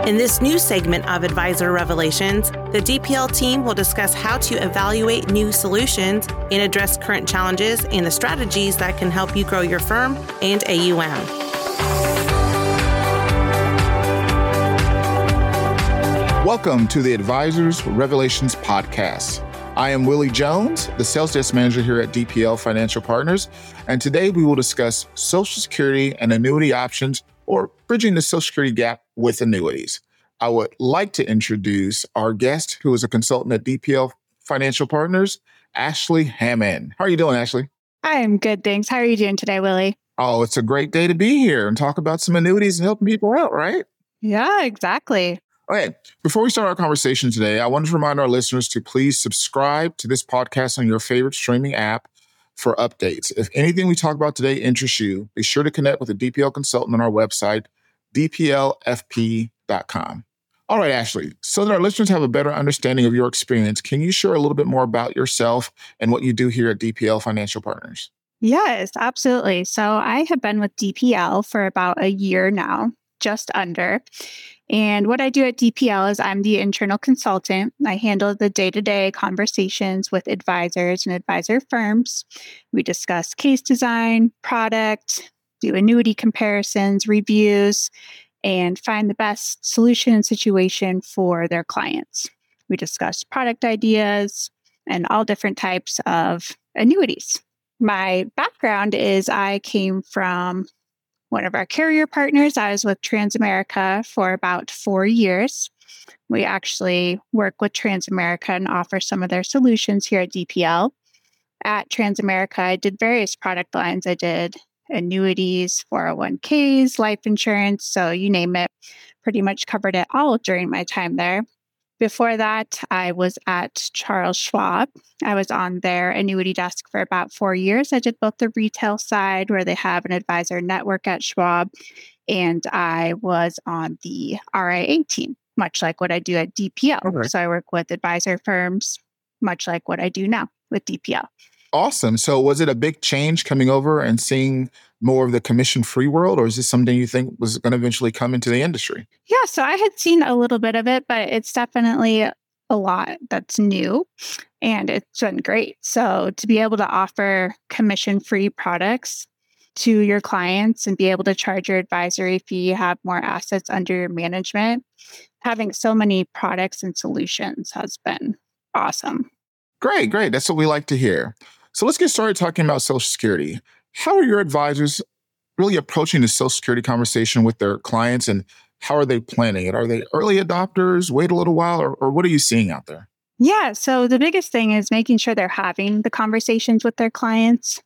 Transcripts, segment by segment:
In this new segment of Advisor Revelations, the DPL team will discuss how to evaluate new solutions and address current challenges and the strategies that can help you grow your firm and AUM. Welcome to the Advisors Revelations podcast. I am Willie Jones, the Sales Desk Manager here at DPL Financial Partners, and today we will discuss Social Security and annuity options, or bridging the Social Security gap with annuities. I would like to introduce our guest, who is a consultant at DPL Financial Partners, Ashley Hammond. How are you doing, Ashley? I am good, thanks. How are you doing today, Willie? Oh, it's a great day to be here and talk about some annuities and helping people out, right? Yeah, exactly. Okay, before we start our conversation today, I want to remind our listeners to please subscribe to this podcast on your favorite streaming app for updates. If anything we talk about today interests you, be sure to connect with a DPL consultant on our website, dplfp.com. All right, Ashley, so that our listeners have a better understanding of your experience, can you share a little bit more about yourself and what you do here at DPL Financial Partners? Yes, absolutely. So I have been with DPL for about a year now, just under. And what I do at DPL is I'm the internal consultant. I handle the day-to-day conversations with advisors and advisor firms. We discuss case design, product, do annuity comparisons, reviews, and find the best solution and situation for their clients. We discuss product ideas and all different types of annuities. My background is I came from one of our carrier partners. I was with Transamerica for about 4 years. We actually work with Transamerica and offer some of their solutions here at DPL. At Transamerica, I did various product lines. I did annuities, 401ks, life insurance, so you name it. Pretty much covered it all during my time there. Before that, I was at Charles Schwab. I was on their annuity desk for about 4 years. I did both the retail side, where they have an advisor network at Schwab, and I was on the RIA team, much like what I do at DPL. Okay. So I work with advisor firms, much like what I do now with DPL. Awesome. So was it a big change coming over and seeing more of the commission-free world, or is this something you think was going to eventually come into the industry? Yeah, so I had seen a little bit of it, but it's definitely a lot that's new, and it's been great. So to be able to offer commission-free products to your clients and be able to charge your advisory fee, have more assets under your management, having so many products and solutions has been awesome. Great. That's what we like to hear. So let's get started talking about Social Security. How are your advisors really approaching the Social Security conversation with their clients, and how are they planning it? Are they early adopters, wait a little while, or what are you seeing out there? Yeah, so the biggest thing is making sure they're having the conversations with their clients.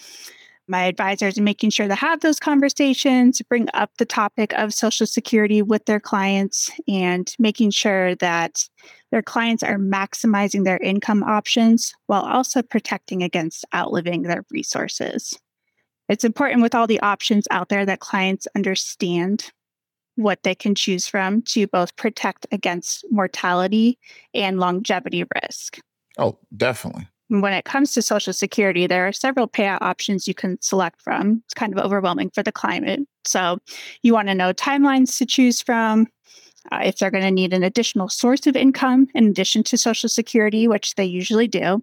My advisors are making sure to have those conversations, bring up the topic of Social Security with their clients, and making sure that their clients are maximizing their income options while also protecting against outliving their resources. It's important with all the options out there that clients understand what they can choose from to both protect against mortality and longevity risk. Oh, definitely. When it comes to Social Security, there are several payout options you can select from. It's kind of overwhelming for the client. So you want to know timelines to choose from, if they're going to need an additional source of income in addition to Social Security, which they usually do.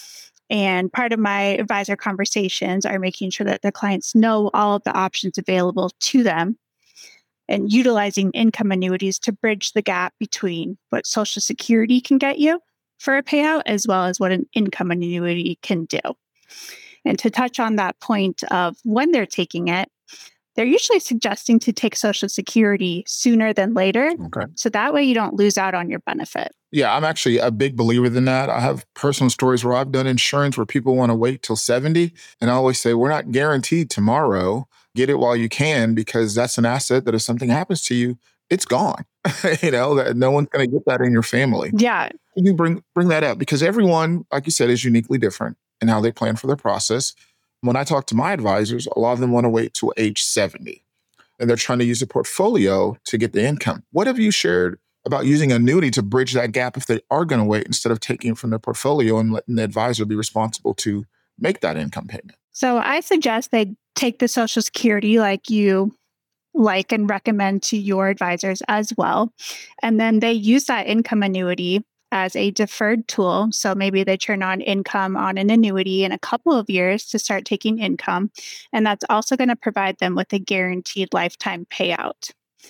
And part of my advisor conversations are making sure that the clients know all of the options available to them and utilizing income annuities to bridge the gap between what Social Security can get you for a payout, as well as what an income annuity can do. And to touch on that point of when they're taking it, they're usually suggesting to take Social Security sooner than later. Okay. So that way you don't lose out on your benefit. Yeah, I'm actually a big believer in that. I have personal stories where I've done insurance where people want to wait till 70. And I always say, we're not guaranteed tomorrow. Get it while you can, because that's an asset that if something happens to you, it's gone. That no one's going to get that in your family. Yeah. You bring that up because everyone, like you said, is uniquely different in how they plan for their process. When I talk to my advisors, a lot of them want to wait till age 70, and they're trying to use a portfolio to get the income. What have you shared about using annuity to bridge that gap if they are going to wait, instead of taking it from their portfolio and letting the advisor be responsible to make that income payment? So I suggest they take the Social Security like you like and recommend to your advisors as well. And then they use that income annuity as a deferred tool. So maybe they turn on income on an annuity in a couple of years to start taking income. And that's also going to provide them with a guaranteed lifetime payout.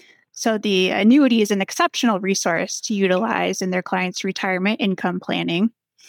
So the annuity is an exceptional resource to utilize in their clients' retirement income planning.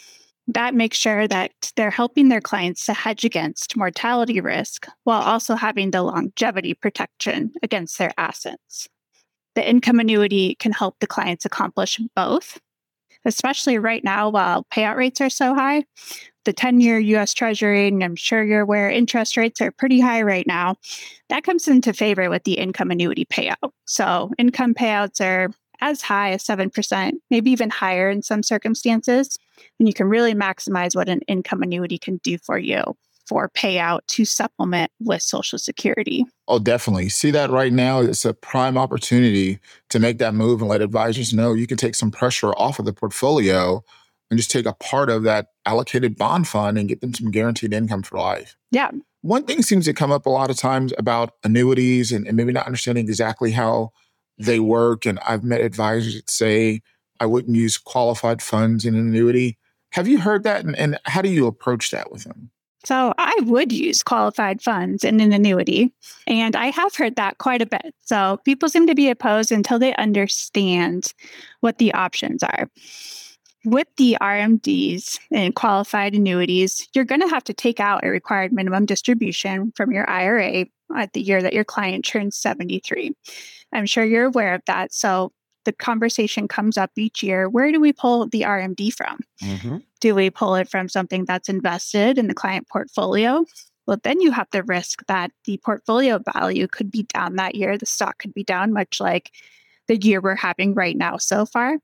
That makes sure that they're helping their clients to hedge against mortality risk while also having the longevity protection against their assets. The income annuity can help the clients accomplish both, especially right now while payout rates are so high. The 10-year US Treasury, and I'm sure you're aware interest rates are pretty high right now. That comes into favor with the income annuity payout. So income payouts are as high as 7%, maybe even higher in some circumstances. And you can really maximize what an income annuity can do for you for payout to supplement with Social Security. Oh, definitely. See that right now. It's a prime opportunity to make that move and let advisors know you can take some pressure off of the portfolio and just take a part of that allocated bond fund and get them some guaranteed income for life. Yeah. One thing seems to come up a lot of times about annuities and maybe not understanding exactly how they work. And I've met advisors that say, I wouldn't use qualified funds in an annuity. Have you heard that? And how do you approach that with them? So I would use qualified funds in an annuity, and I have heard that quite a bit. So people seem to be opposed until they understand what the options are. With the RMDs and qualified annuities, you're going to have to take out a required minimum distribution from your IRA at the year that your client turns 73. I'm sure you're aware of that. So the conversation comes up each year. Where do we pull the RMD from? Mm-hmm. Do we pull it from something that's invested in the client portfolio? Well, then you have the risk that the portfolio value could be down that year. The stock could be down, much like the year we're having right now so far.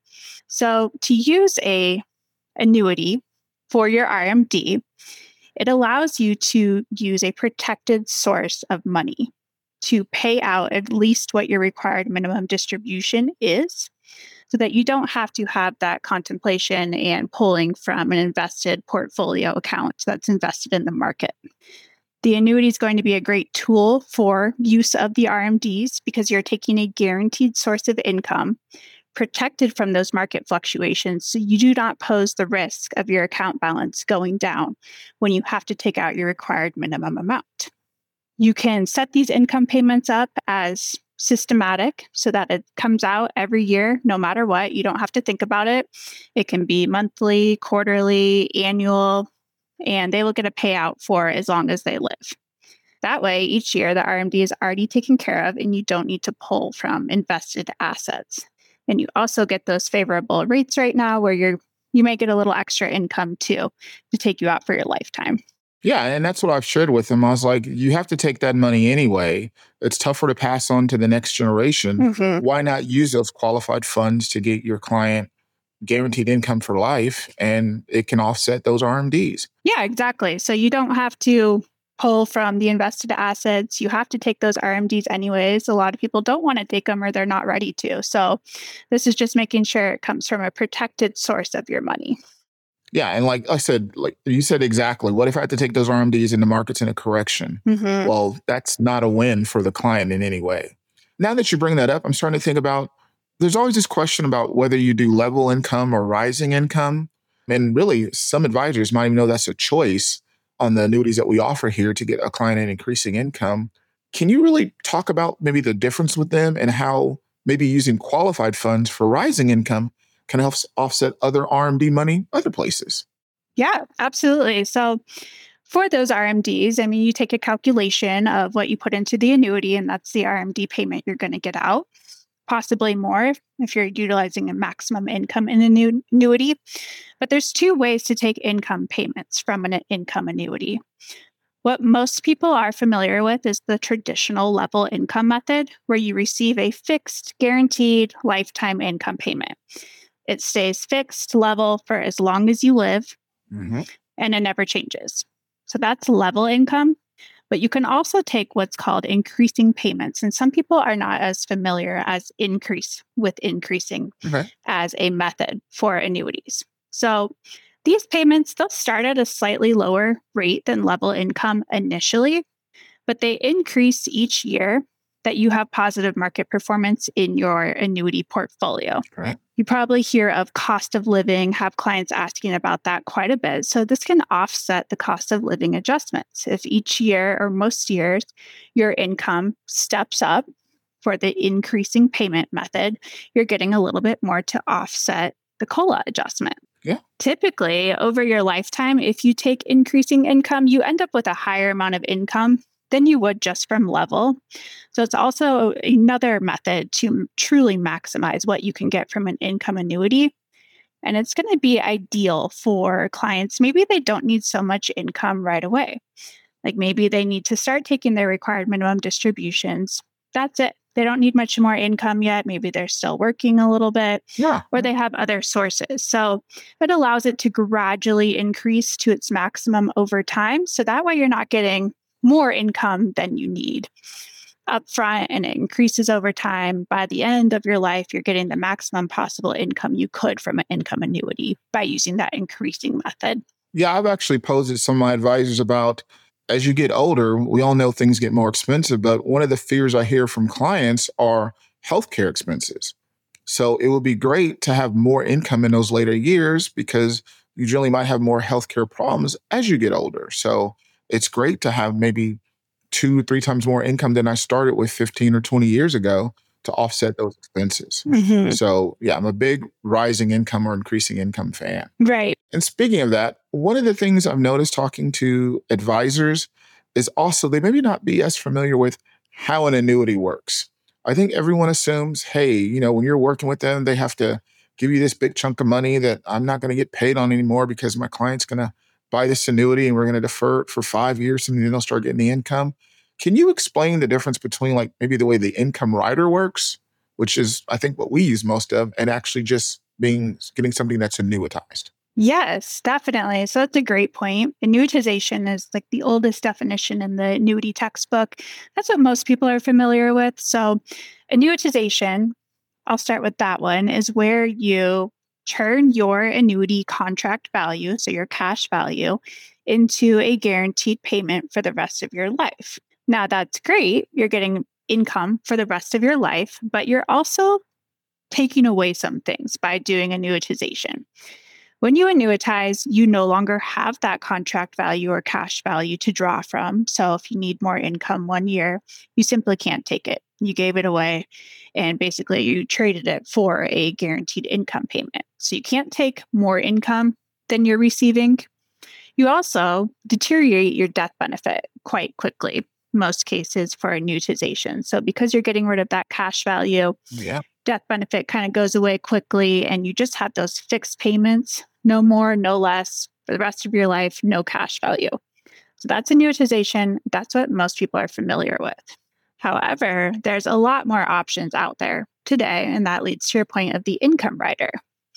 So to use a annuity for your RMD, it allows you to use a protected source of money to pay out at least what your required minimum distribution is, so that you don't have to have that contemplation and pulling from an invested portfolio account that's invested in the market. The annuity is going to be a great tool for use of the RMDs because you're taking a guaranteed source of income protected from those market fluctuations, so you do not pose the risk of your account balance going down when you have to take out your required minimum amount. You can set these income payments up as systematic so that it comes out every year, no matter what. You don't have to think about it. It can be monthly, quarterly, annual, and they will get a payout for as long as they live. That way, each year, the RMD is already taken care of and you don't need to pull from invested assets. And you also get those favorable rates right now where you may get a little extra income too to take you out for your lifetime. Yeah, and that's what I've shared with them. I was like, you have to take that money anyway. It's tougher to pass on to the next generation. Mm-hmm. Why not use those qualified funds to get your client guaranteed income for life, and it can offset those RMDs? Yeah, exactly. So you don't have to pull from the invested assets. You have to take those RMDs anyways. A lot of people don't want to take them or they're not ready to. So this is just making sure it comes from a protected source of your money. Yeah. And like I said, like you said exactly, what if I had to take those RMDs and the market's in a correction? Mm-hmm. Well, that's not a win for the client in any way. Now that you bring that up, I'm starting to think about, there's always this question about whether you do level income or rising income. And really, some advisors might even know that's a choice on the annuities that we offer here to get a client an increasing income. Can you really talk about maybe the difference with them and how maybe using qualified funds for rising income can help offset other RMD money other places? Yeah, absolutely. So for those RMDs, I mean, you take a calculation of what you put into the annuity, and that's the RMD payment you're going to get out, possibly more if you're utilizing a maximum income in an annuity. But there's two ways to take income payments from an income annuity. What most people are familiar with is the traditional level income method, where you receive a fixed, guaranteed lifetime income payment. It stays fixed level for as long as you live, Mm-hmm. and it never changes. So that's level income. But you can also take what's called increasing payments. And some people are not as familiar as increasing Okay. as a method for annuities. So these payments, they'll start at a slightly lower rate than level income initially, but they increase each year that you have positive market performance in your annuity portfolio. Right. You probably hear of cost of living, have clients asking about that quite a bit. So this can offset the cost of living adjustments. If each year or most years your income steps up for the increasing payment method, you're getting a little bit more to offset the COLA adjustment. Yeah. Typically, over your lifetime, if you take increasing income, you end up with a higher amount of income than you would just from level. So it's also another method to truly maximize what you can get from an income annuity. And it's going to be ideal for clients. Maybe they don't need so much income right away. Like maybe they need to start taking their required minimum distributions. That's it. They don't need much more income yet. Maybe they're still working a little bit, or they have other sources. So it allows it to gradually increase to its maximum over time. So that way you're not getting more income than you need up front, and it increases over time. By the end of your life, you're getting the maximum possible income you could from an income annuity by using that increasing method. Yeah, I've actually posed to some of my advisors about as you get older, we all know things get more expensive, but one of the fears I hear from clients are healthcare expenses. So it would be great to have more income in those later years because you generally might have more healthcare problems as you get older. So it's great to have maybe 2 or 3 times more income than I started with 15 or 20 years ago to offset those expenses. Mm-hmm. So yeah, I'm a big rising income or increasing income fan. Right. And speaking of that, one of the things I've noticed talking to advisors is also they maybe not be as familiar with how an annuity works. I think everyone assumes, hey, when you're working with them, they have to give you this big chunk of money that I'm not going to get paid on anymore because my client's going to buy this annuity and we're going to defer it for 5 years and then they'll start getting the income. Can you explain the difference between like maybe the way the income rider works, which is I think what we use most of, and actually just getting something that's annuitized? Yes, definitely. So that's a great point. Annuitization is like the oldest definition in the annuity textbook. That's what most people are familiar with. So annuitization, I'll start with that one, is where you turn your annuity contract value, so your cash value, into a guaranteed payment for the rest of your life. Now, that's great. You're getting income for the rest of your life, but you're also taking away some things by doing annuitization. When you annuitize, you no longer have that contract value or cash value to draw from. So if you need more income one year, you simply can't take it. You gave it away and basically you traded it for a guaranteed income payment. So you can't take more income than you're receiving. You also deteriorate your death benefit quite quickly, most cases for annuitization. So because you're getting rid of that cash value, death benefit kind of goes away quickly and you just have those fixed payments, no more, no less, for the rest of your life, no cash value. So that's annuitization. That's what most people are familiar with. However, there's a lot more options out there today, and that leads to your point of the income rider.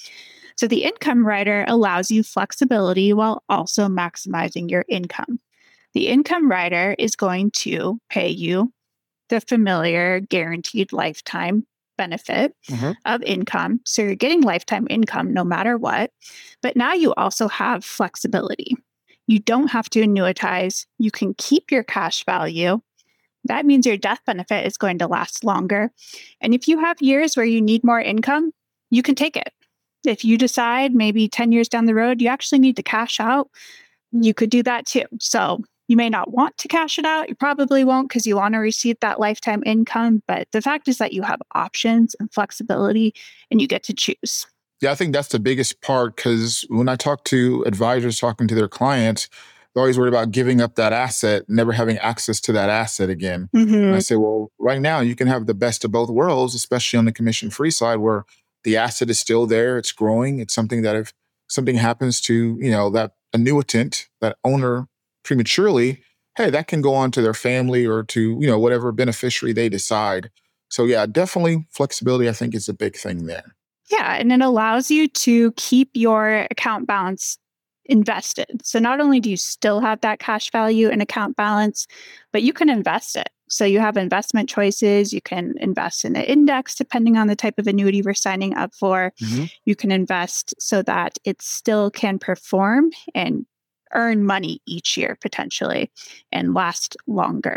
So the income rider allows you flexibility while also maximizing your income. The income rider is going to pay you the familiar guaranteed lifetime benefit of income. So you're getting lifetime income no matter what. But now you also have flexibility. You don't have to annuitize. You can keep your cash value. That means your death benefit is going to last longer. And if you have years where you need more income, you can take it. If you decide maybe 10 years down the road, you actually need to cash out, you could do that too. So you may not want to cash it out. You probably won't because you want to receive that lifetime income. But the fact is that you have options and flexibility and you get to choose. Yeah, I think that's the biggest part because when I talk to advisors talking to their clients, they're always worried about giving up that asset, never having access to that asset again. And I say, well, right now you can have the best of both worlds, especially on the commission-free side where the asset is still there, it's growing. It's something that if something happens to, that annuitant, that owner prematurely, hey, that can go on to their family or to, whatever beneficiary they decide. So yeah, definitely flexibility, I think, is a big thing there. Yeah, and it allows you to keep your account balance invested. So not only do you still have that cash value and account balance, but you can invest it. So you have investment choices. You can invest in an index depending on the type of annuity we're signing up for. You can invest so that it still can perform and earn money each year potentially and last longer.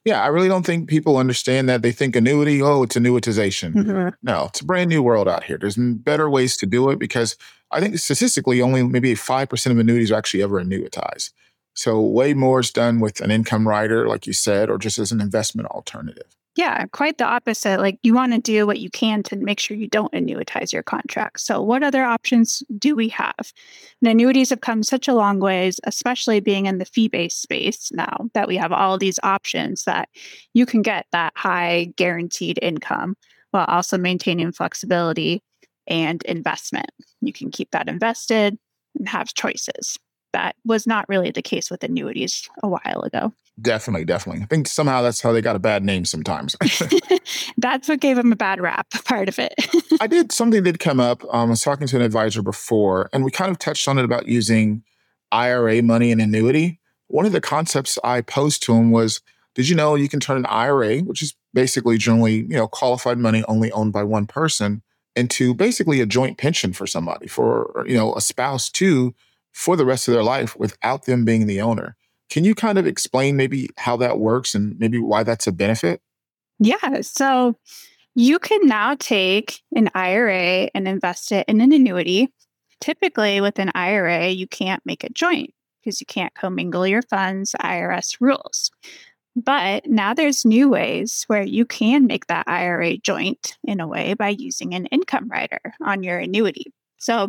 Yeah, I really don't think people understand that. They think annuity, oh, it's annuitization. No, it's a brand new world out here. There's better ways to do it because I think statistically only maybe 5% of annuities are actually ever annuitized. So way more is done with an income rider, like you said, or just as an investment alternative. Yeah, quite the opposite. Like you want to do what you can to make sure you don't annuitize your contract. So what other options do we have? And annuities have come such a long ways, especially being in the fee-based space now that we have all these options that you can get that high guaranteed income while also maintaining flexibility and investment. You can keep that invested and have choices. That was not really the case with annuities a while ago. Definitely. I think somehow that's how they got a bad name sometimes. That's what gave them a bad rap, part of it. Something did come up. I was talking to an advisor before, and we kind of touched on it about using IRA money and annuity. One of the concepts I posed to him was, did you know you can turn an IRA, which is basically generally, qualified money only owned by one person, into basically a joint pension for somebody, for, a spouse too, for the rest of their life without them being the owner. Can you kind of explain maybe how that works and maybe why that's a benefit? Yeah. So you can now take an IRA and invest it in an annuity. Typically, with an IRA, you can't make it joint because you can't commingle your funds, IRS rules. But now there's new ways where you can make that IRA joint in a way by using an income rider on your annuity. So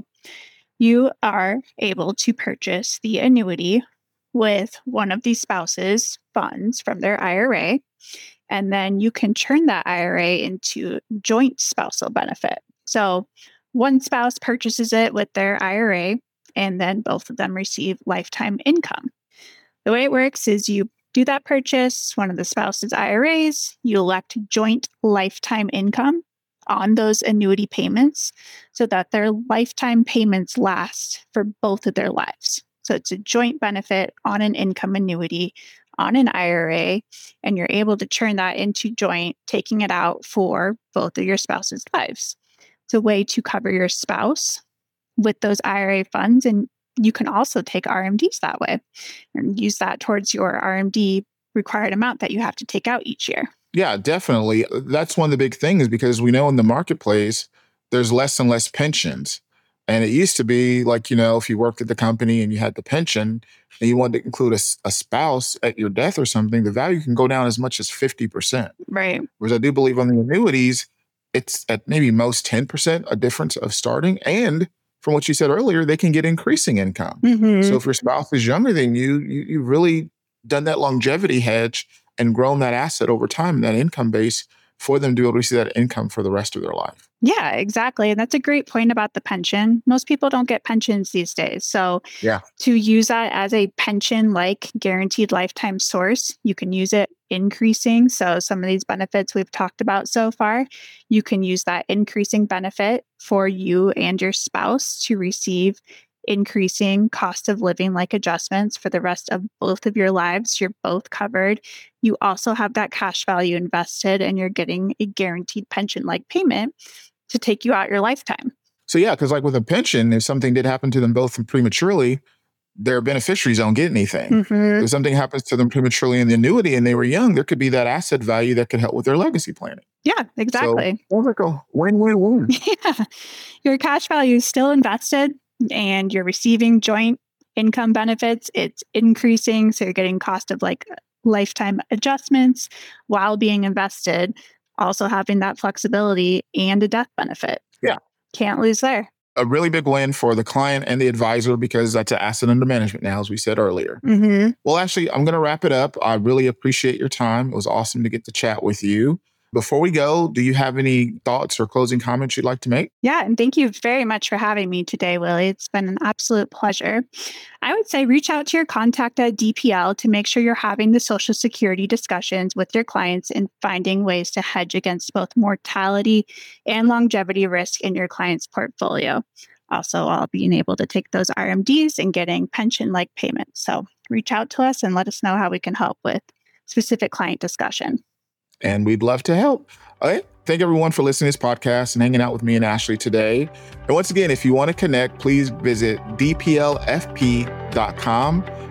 you are able to purchase the annuity with one of the spouse's funds from their IRA, and then you can turn that IRA into joint spousal benefit. So one spouse purchases it with their IRA, and then both of them receive lifetime income. The way it works is you do that purchase, one of the spouse's IRAs, you elect joint lifetime income on those annuity payments so that their lifetime payments last for both of their lives. So it's a joint benefit on an income annuity, on an IRA, and you're able to turn that into joint, taking it out for both of your spouse's lives. It's a way to cover your spouse with those IRA funds, and you can also take RMDs that way and use that towards your RMD required amount that you have to take out each year. Yeah, definitely. That's one of the big things because we know in the marketplace, there's less and less pensions. And it used to be like, if you worked at the company and you had the pension and you wanted to include a spouse at your death or something, the value can go down as much as 50%. Right. Whereas I do believe on the annuities, it's at maybe most 10% a difference of starting. And from what you said earlier, they can get increasing income. So if your spouse is younger than you, you've really done that longevity hedge and grown that asset over time, that income base for them to be able to see that income for the rest of their life. Yeah, exactly. And that's a great point about the pension. Most people don't get pensions these days. So to use that as a pension-like guaranteed lifetime source, you can use it increasing. So some of these benefits we've talked about so far, you can use that increasing benefit for you and your spouse to receive increasing cost of living like adjustments for the rest of both of your lives. You're both covered. You also have that cash value invested and you're getting a guaranteed pension like payment to take you out your lifetime. So because like with a pension, if something did happen to them both prematurely, their beneficiaries don't get anything. If something happens to them prematurely in the annuity and they were young, there could be that asset value that could help with their legacy planning. Yeah, exactly. So it's like a win-win-win. Yeah. Your cash value is still invested and you're receiving joint income benefits. It's increasing. So you're getting cost of like lifetime adjustments while being invested, also having that flexibility and a death benefit. Yeah. Can't lose there. A really big win for the client and the advisor because that's an asset under management now, as we said earlier. Well, Ashley, I'm going to wrap it up. I really appreciate your time. It was awesome to get to chat with you. Before we go, do you have any thoughts or closing comments you'd like to make? Yeah, and thank you very much for having me today, Willie. It's been an absolute pleasure. I would say reach out to your contact at DPL to make sure you're having the Social Security discussions with your clients and finding ways to hedge against both mortality and longevity risk in your client's portfolio. Also, all being able to take those RMDs and getting pension-like payments. So reach out to us and let us know how we can help with specific client discussion. And we'd love to help. All right. Thank everyone for listening to this podcast and hanging out with me and Ashley today. And once again, if you want to connect, please visit dplfp.com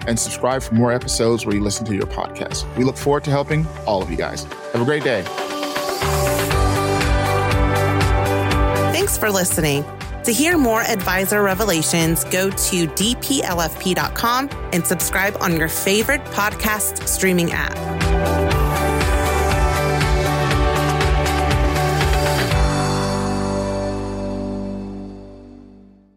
and subscribe for more episodes where you listen to your podcast. We look forward to helping all of you guys. Have a great day. Thanks for listening. To hear more Advisor Revelations, go to dplfp.com and subscribe on your favorite podcast streaming app.